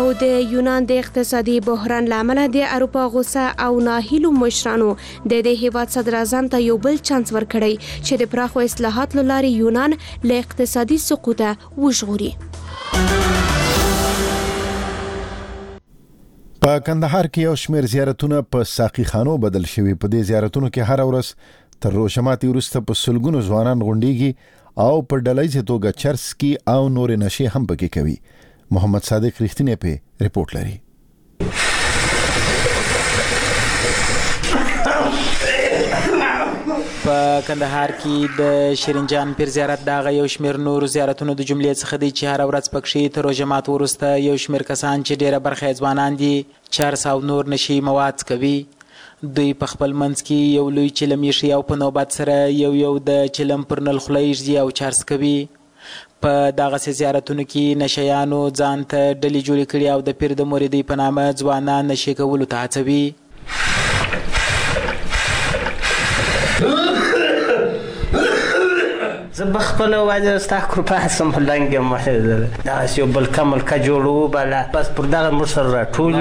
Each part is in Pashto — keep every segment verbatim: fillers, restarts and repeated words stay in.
د یونان د اقتصادي بحران لامل د اروپا غوسه او ناهیلو مشرانو د دې هیواد صدر اعظم ته یو بل چانس ورکړی چې د پراخو اصلاحات لاري یونان له اقتصادي سقوط وژغوري. په کندهار کې یو شمېر زیارتونه په ساقي خانو بدل شوي. په دې زیارتونو کې هر ورځ تر روشماتي وروسته په سلګونو ځوانان غونډيږي او په ډلهییزه توګه چرس کې او نور نشي هم پکې کوي. محمد صادق رښتینی په ریپورت لري. په کندهار کې د شیرینجان پیر زیارت دغه یو شمېر نور زیارتونو د جملې څخه دی چې هر ورځ پکې تر روژه مات وروسته یو شمېر کسان چې ډیره برخه یې ځوانان دي چرس او نور نشي مواد کوي. دوی په خپل منځ کې یو لوی چلم یې او په نوبت سره یو یو د چلم پر نل خوله یږدي او چرس کوي. په دغسې زیارتونو کې نشیانو ځان ته ډلې جوړې کړي او د پیر د مریدۍ په نامه ځوانان نشي کولو ته هڅوي. زه به خپله وجه ستا کورپا سم په لنګ یم وحېدله دغسې یو بل کملکه جوړ وبله بس پر دغه موږ سره راټول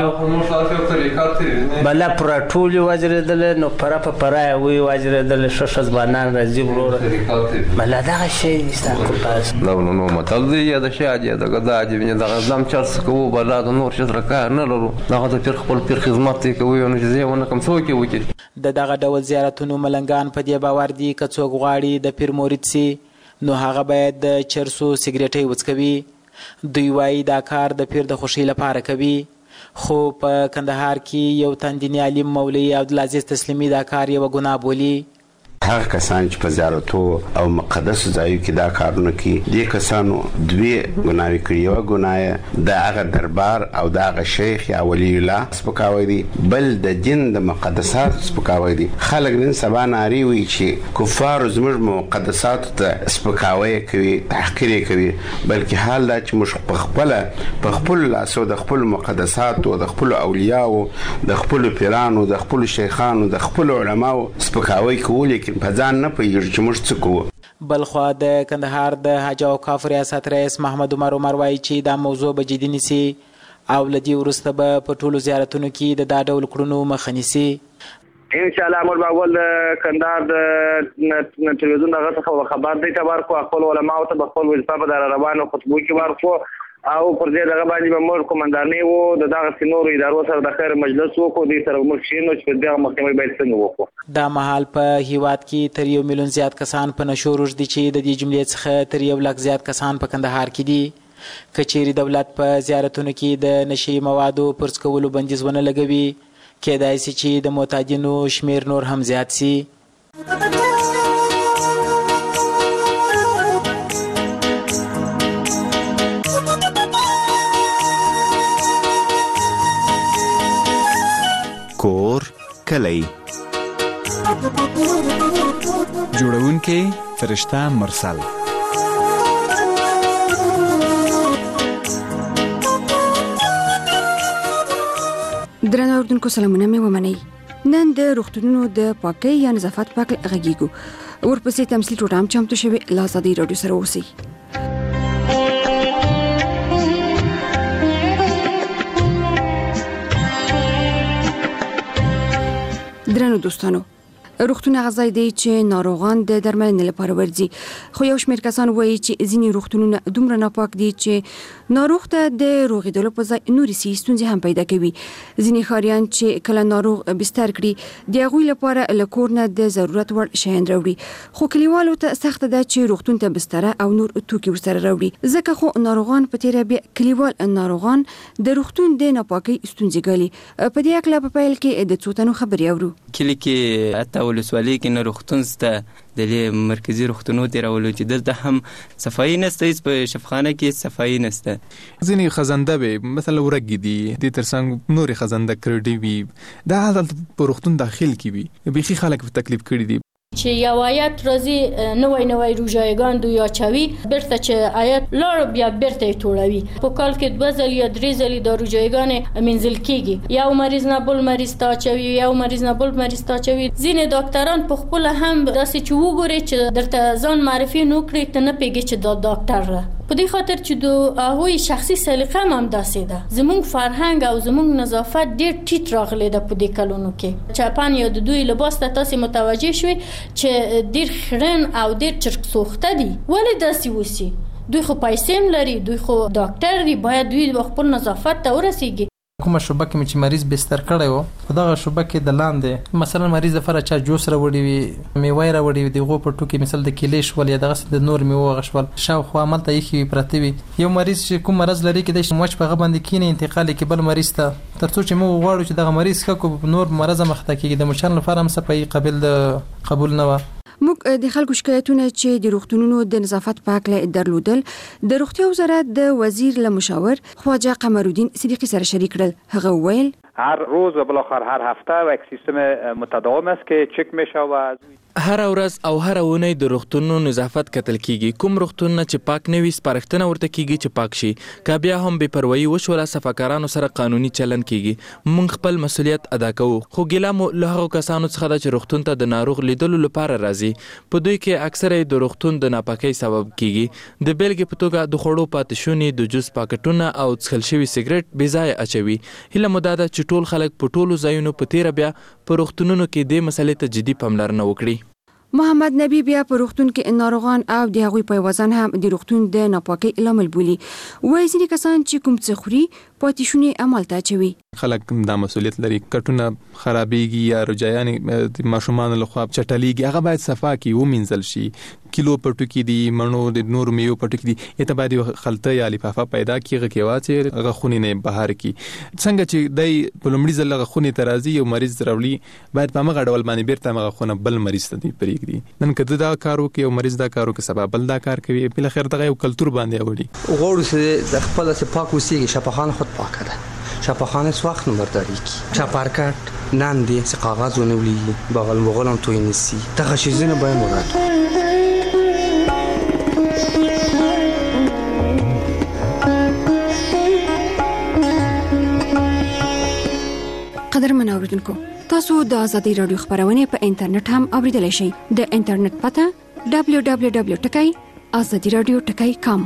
یو بله پر راټول یو وجرېدله نو پره په پره یې وی وجرېدله ښه ښه ځوانان راځي وروره بله دغه شی دی ستا کورپا لو نو متل دی یا د شی عادي دغه دا عجیب دغه ځم چرس کوو بله د نور شي سره کار نه لرو دغه د پیر خپل پیر خدمت یې کوي نو چې زه یې ونه کړم څه وکړي وکړي. د دغه ډول زیارتونو ملنګان په دې باور دي که څوک غواړي د پیر مرید سي نو هغه باید د چرسو سیګریټۍ وڅکوي. دوی وایي دا کار د پیر د خوښۍ لپاره کوي. خو په کندهار کې یو تن دیني عالم مولوي عبدالعزیز تسلیمي دا کار یوه ګناه بولي. هغه کسان چې په زیارتو او مقدسو ځایو کې دا کارونه کوي دې کسانو دوی ګناوې کړي. یوه ګناه د هغه دربار او د هغه شیخ یا ولی الله سپکاوی دی، بل د دین د مقدساتو سپکاوی دی. خلک نن سبا نارې وایي چې کفارو زموږ مقدساتو ته سپکاوی کوي، تحقیر یې کوي، بلکې حال دا چې موږ په خپله په خپلو لاسو د خپلو مقدساتو د خپلو اولیاو د خپلو پیرانو د خپلو شیخانو د خپلو علماو سپکاوی کوو په ځان نه پوهېږو چې موږ څه کوو. بلخوا د کندهار د حج او اوقاف ریاست رئیس محمد عمر عمر وایي چې دا موضوع به جدي نیسي او له دې وروسته به په ټولو زیارتونو کې د دا ډول کړنو مخه نیسي. انشاءالله موږ به اول د کندهار د تلویزیون دغه څخه خبر دی ته ورکړو، خپلو علماو ته به خپل وظیفه په در روانو خطبو کې ورکړو او پر دې دغه باندې به موږ قومندانۍ وو د دغسې نورو ادارو سره د خیر مجلس وکړو، دوی سره موږ کښېنو چې په دغه محکمې باید څنګه وکړو. دا مهال په هیواد کې تر یو میلیون زیات کسان په نشو روږدي چې د دې جملې څخه تر یو لک زیات کسان په کندهار کې دي. که چیرې دولت په زیارتونو کې د نشي موادو پر څکولو بندیز ونه لګوي کیدای شي چې د معتادینو شمیر نور هم زیات سي. کور کلی جوړونکی فرشته مرسل. درنو اوردونکو سلامونه مې ومنئ. نن د روغتونونو د پاکۍ یا نظافت په اړه غږیږو. ورپسې تمثیل ټوټه هم چمتو شوې. له ازادۍ راډیو سره اوسئ. درنو دوستانو، روغتون هغه ځای دی چې ناروغان د درملنې لپاره ورځي، خو یو شمېر کسان وایي چې ځینې روغتونونه دومره ناپاک دي چې ناروغ ته د روغېدلو په ځای نورې صحي ستونزې هم پیدا کوي. ځینې ښاریان چې کله ناروغ بستر کړي د هغوی لپاره له کور نه د ضرورت وړ شیان راوړي، خو کلیوالو ته سخته ده چې روغتون ته بستره او نور توکي ورسره راوړي. ځکه خو ناروغان په تېره بیا کلیوال ناروغان د روغتون د ناپاکۍ ستونزې ګالي. په دې هکله په پیل کې د څو تنو خبرې اورو. کلي کې حتی ولسوالۍ کې نه روغتون شته، د دې مرکزي روغتونو ته راولو چې دلته هم صفایي نشته، هېڅ په شفاخانه کې صفایي نشته. ځینې خزنده به مثلا ورګې دي، دې تر څنګ نورې خزنده کړډې وي، دا هلته په روغتون داخل کې وي، بیخي خلک په تکلیف کړي دي. چې یو آیت راځي نوی نوی روژایګان دوی اچوي، بیرته چې آیت لاړ بیا بیرته یې توړوي. په کال کې دوه ځلې یا درې ځلې دا روژایګانې منزل کېږي، یو مریض نه بل مریض ته اچوي، یو مریض نه بل مریض ته اچوي. ځینې ډاکټران په خپله هم داسې چې وګوري چې درته ځان معرفي نه کړي ته نه پوهېږي چې دا ډاکټر ده. په دې خاطر چې د هغوی شخصي سلیقه هم داسې ده. زموږ فرهنګ او زموږ نظافت ډېر ټیټ راغلی ده په دې کلونو کې. چاپان یا د دوی لباس ته تاسې متوجه شوي چې ډېر خړن او ډېر چرک سوخته دي. ولې داسې وسی؟ دوی خو پیسې هم لري، دوی خو ډاکټر دي، باید دوی خپل نظافت ته ورسیږي. کومه شوبه کې چې مریض بستر کړی و په دغه شوبه کې د لاندې مثلا مریض لپاره چا جوس راوړي وي، میوه راوړي وي، دغه په ټوکې مثال د کیلې شول یا دغه د نور میوه غشول شاوخوا عملته یې پرته وي. یو مریض چې کوم مرض لري کې د موچ په غبندې کینې انتقال کې بل مریض ته ترڅو چې موږ غواړو چې دغه مریض ښه نور مرز مخته کېږي د مچان لپاره هم صفایي قابل د قبول نه و. موږ د خلکو شکایتونه چې د روغتونونو د نظافت په اړه درلودل د روغتیا وزارت د وزیر له مشاور خواجه قمرالدین صدیقی سره شریک کړل. هغه ویل هر روز و بالاخره هر هفته و یک سیستم متداوم است که چک میشه و هر ورځ او هر اونۍ د روغتونونو نظافت کتل کیږي. کوم روغتونونه چې پاک نه وي سپارښتنه ورته کیږي چې پاک شي. که بیا هم بې پروایي وشوله صفاکارانو سره قانوني چلن کیږي. موږ خپل مسؤلیت ادا کوو، خو ګیله مو له هغو کسانو څخه ده چې روغتون ته د ناروغ لیدلو لپاره راځي. په دوی کې اکثره د روغتون د ناپاکۍ سبب کیږي. د بیلګې په توګه د خوړو پاتې شونې، د جوس پاکټونه او څښل شوي سګرټ بې ځایه اچوي. هیله مو دا ده چې ټول خلک په ټولو ځایونو په تیره بیا په روغتونونو کې دې مسلې ته جدي پاملرنه وکړي. محمد نبی بیا په روغتون کې ناروغان او د هغوی په وزن هم د روغتون د ناپاکۍ لامل بولي. وایي ځینې کسان چې کوم څه خوري پاتې شونې عمل ته اچوي. خلک دا مسؤلیت لري کټونه خرابېږي یا روجایانې د ماشومان له خوا چټلیږي، هغه باید صفا کی ومینځل شي. کیلو پټو کې دي مڼو د نور میوه پټو کې دي اته باید خلطه یا لفافه پیدا کیږي کې واچي هغه خونې نه بهر کی. څنګه چې دای په لومړي ځل هغه خونې ترازی یو مریض راوړي باید په مغه ډول باندې بیرته هغه خونه بل مریض ته دی پرېږدي. نن کده دا کارو کې یو مریض دا کارو کې سبب بل دا کار کوي، بل خیر دغه یو کلچر باندې وړي. غوړو چې د خپل څخه پاک وسیږي شفاخان خود پاک ده. شفاخانه سوخت نمبرداری کی چپارکت نان دی سی کاغذ ونولی بغل مغلم توی نیستی تا چیزی نباید مراد. قدرمن اوریدونکو، تاسو د آزادۍ رادیو خبرونه په انټرنیټ هم اوریدلای شئ. د انټرنیټ پته دبلیو دبلیو دبلیو ټکی آزادي رادیو ټکی کام.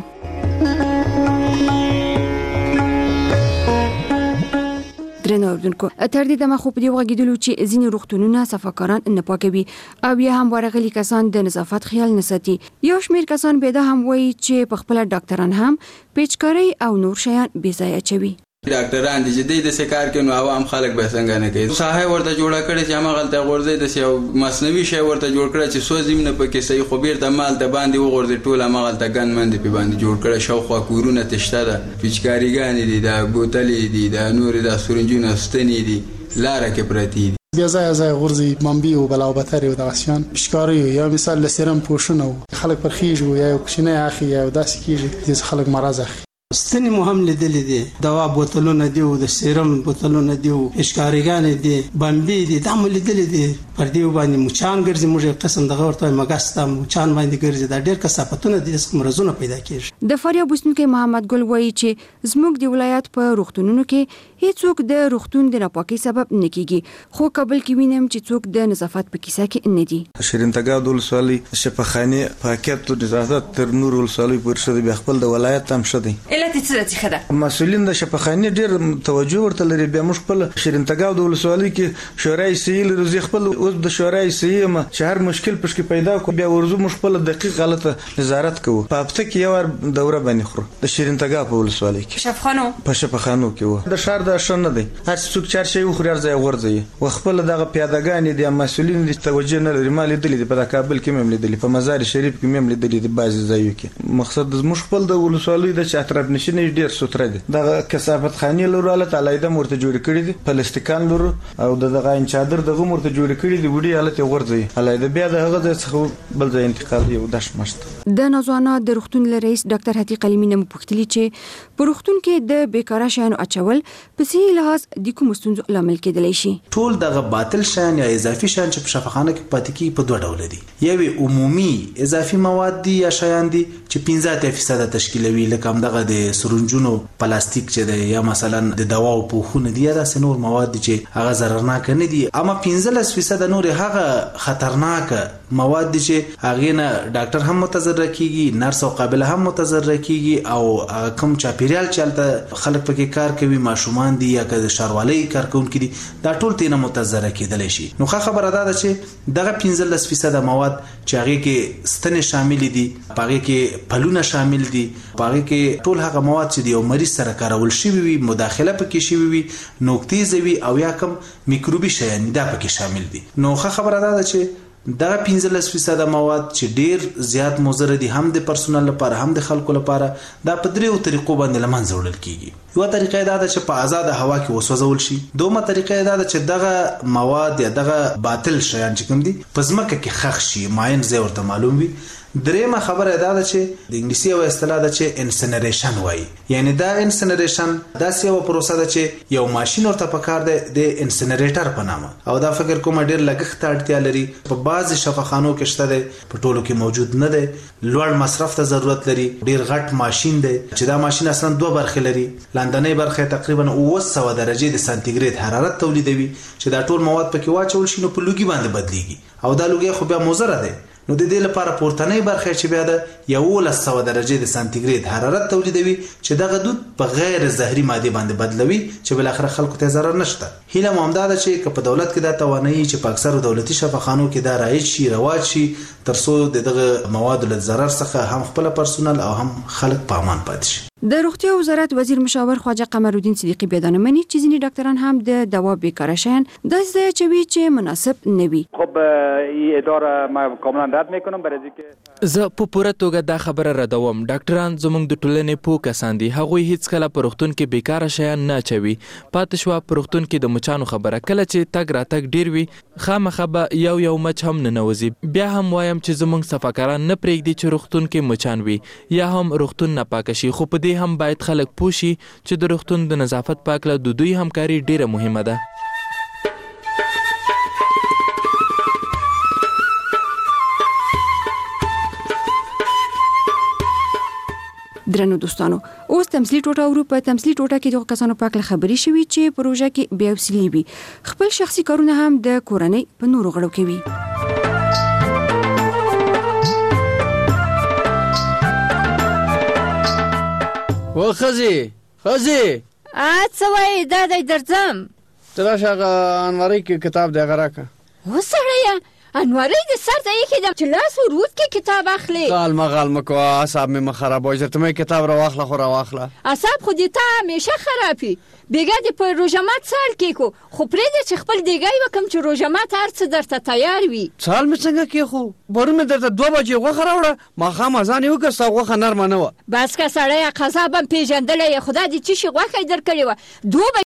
درنو اوریدونکو، تر دې دمه خو په دې وغږیدلو چې ځینې روغتونونه صفاکاران نه پاکوي او یا هم ورغلي کسان د نظافت خیال نه ساتي. یو شمېر کسان به دا هم وایي چې په خپل ډاکټران هم پیچکاري او نور شیان بې ځایه اچوي. ډاکټران دي چې د دې کار کوي نو عوام خلک به څنګه نه کوي. ساحه ورته جوړه کړي چې هغه غلطه غورځي د یو مصنوعي شی ورته جوړ کړي چې سوزیم نه پکې صحیح خو بیرته مال ته باندې وغورځي ټول هغه غلطه ګن مند په باندې جوړ کړي. شاوخوا کورونه تشته ده، پیچکاریګان دي، د بوتلې دي، د نور د سورنجونه ستنې دي، لاره کې پرتی دي. بیا ځای ځای غورځي مامبي او بلاوبتر او دغسیان پشکاری یا مثال لسرم پوښونه خلک پرخیږي یا کوچنی اخی یا داسې کیږي چې خلک مرز اخی. ستنې مو هم لیدلې دي، دوا بوتلونه دي او د سیرم بوتلونه دي او اشکاریګانې دي، بمبي دي، دا مو لیدلې دي. پر دې باندې مچان ګرځي، موږ یو قسم دغه ورته مګستا مچان باندې ګرځي. دا ډېر کثافتونه دي چې مرزونه پیدا کیږي. د فاریاب اوسیدونکي محمد ګل وایي چې زموږ د ولایت په روغتونونو کې هیڅوک د روغتون د ناپاکۍ سبب نه کیږي، خو کابل کې وینم چې څوک د نظافت په کیسه کې نه دي. شیرین تګاب د ولسوالۍ شفاخانه پاکټ او نظافت تر نور ولسوالۍ پورې شته، بیا خپل د ولایت هم شته. علت څه څه ده؟ مسؤلین د شفاخانه ډېر توجه ورته لري. بیا موږ خپل شیرین تګاب د ولسوالۍ کې شورای سیل روزي خپل اوس د شورای سیم چې هر مشکل پښکې پیدا کو بیا ورزو موږ خپل دقیق غلطه نظارت کوو. په هفته کې یو ور دوره باندې خورو د شیرین تګاب په ولسوالۍ کې شفاخانو په شفاخانو کې و. د شهر د شن نه دی، هر څوک چار شي خوري ارزه ورځي و خپل دغه پیادهګان دي مسؤلین دي توجه نه لري. مال دي په کابل کې مم لیدل، په مزار شریف کې مم لیدل، د بعضی ځایو کې. مقصد د موږ خپل د ولسوالۍ د اطراف نشینه ډیر ستر دي. دغه کثافت خاني لوراله تعالی د مرته جوړ کړی دي، پلاستیکان لور او دغه انچادر دغه مرته جوړ کړی دی، وړي حالت ورځي علای د بیا د هغه څخه بل ځای انتقال یو داش مشت. د نازوانا د روغتون رئیس ډاکټر هتی قلیمی نه پوښتلی چې په روغتون کې د بیکاره شیانو اچول په صحیح لحاظ د کوم ستونزو لامل کېدلی شي. ټول دغه باطل شیان یا اضافي شیان چې په شفاخانه کې پاتې کیږي په دوه ډول دي. یو عمومي اضافي مواد دي یا شیان دي چې پنځه فیصد تشکیلوي، لکه همدغه د د سرنجونو پلاستیک چې د یا مثلا د دواو پوښونه دي دا سنور مواد چې هغه ضررناک نه دي، اما پنځلس فیصد نور هغه خطرناک مواد دي چې هغه نه ډاکټر هم متضرر کیږي، نرس او قابله هم متضرر کیږي، او کم چاپیریال چلته خلک پکې کار کوي، ماشومان دي یا که شاروالۍ کارکونکي دي، دا ټول تینه متضرر کیدل شي. نو خبره ده چې دغه پنځلس فیصد مواد چې هغه کې ستنې شامل دي، هغه کې پلونه شامل دي، هغه کې ټول هغه مواد چې د یو مریض سره کارول شوی وي، مداخله پکې شوی وي، نوکتیز وي او یا کم میکروبي شیان دا پکې شامل دي. نو خبره ده چې دا پنځلس فیصد مواد چې ډیر زیات مضر دي هم د پرسونل لپاره هم د خلکو لپاره، دا په دریو طریقو باندې لمنځه وړل کیږي. یو طریقه دا ده چې په آزاد هوا کې وسوځول شي، دومره طریقه دا ده چې دغه مواد یا دغه باطل شیان چې کوم دي په ځمکه کې ښخ شي، ماین ځای ورته معلوم وي. دریمه خبره دا ده چې د انګلیسي یو اصطلاح ده چې انسنریشن وایي، یعنی دا انسنریشن داسې یو پروسه ده چې یو ماشین ورته پکار دی د انسنریټر په نامه، او دا فکر کوم ډیر لګښت ته اړتیا لري، په بعض شفاخانو کې شته دی، په ټولو کې موجود نه دی، لوړ مصرف ته ضرورت لري، ډیر غټ ماشین دی چې دا ماشین اصلا دوه برخې لري. لاندنۍ برخه تقریبا اوه سوه درجه د سانتیګریډ حرارت تولیدوي چې دا ټول مواد پکې واچول شي نو په لوګي باندې بدلیږي، او دا لوګي خو بیا مضر دی. نو د دې لپاره پورتنۍ برخه چې بیا د یولس سوه درجه د سانتیګریډ حرارت تولیدوي چې دغه دود په غیر زهري ماده باندې بدلوي چې بل اخر خلکو ته ضرر نشته. هیله مو همدا ده چې په دولت کې دا توانایي چې په اکثرو دولتي شفاخانو کې دا رایج شي، رواج شي، ترڅو دغه مواد له ضرر څخه هم خپل پرسونل او هم خلک په امان پاتې شي. د روغتیا وزارت وزیر مشاور خواجه قمرالدین صدیقی بیان منی چې ځینې ډاکټران هم د دوا بیکاره شین د ځای چوي چې مناسب نه وي. خب این اداره ما کاملا رد میکنم برای اینکه زه په پوره توګه دا خبره ردوم. ډاکټران زموږ د ټولنې پوه کسان دي، هغوی هیڅ کله په روغتون کې بیکاره شیان نه اچوي. پاتې شوه په روغتون کې د مچانو خبره، کله چې تګ راتګ ډیر وي خامخا به یو یو مچ هم ننوځي. بیا هم وایم چې زموږ صفاکاران نه پرېږدي چې روغتون کې مچان وي یا هم روغتون ناپاکه شي، خو په دې هم باید خلک پوه شي چې د روغتون د نظافت پاکله د دوی همکاري ډیره مهمه ده. درنو دوستانو، اوس تمثیلي ټوټه ورو. په تمثیلي ټوټه کې د کسانو پاکله خبري شوي چې پروژه کې بیا وسیلې وي، خپل شخصي کارونه هم د کورنۍ په نورو غړو کوي. و خزي خزي ا څه وای دا د درځم تر شغه انوري کې کتاب دی غراکه و سړیا انوري د سر ته یې کېدم چې لاس ورود کې کتاب اخلي. قال مغال مکو اعصاب مې مخرب وای ته مې کتاب را واخله خو را واخله اعصاب خو دې ته همیشه خرابي. بیګا د په روزمات سال کې کو خو پرې د خپل دیګای وکم چې روزمات هر څه درته تیار وي. سال مې څنګه کې خو پرون مې درته دوه بجې غوخه راوړه، ما خام ځان یو کس غوخه نرمه نه و. بس کا سړی قضا بم پیژندلې خدا دې چې شي غوخه درکړې و دوه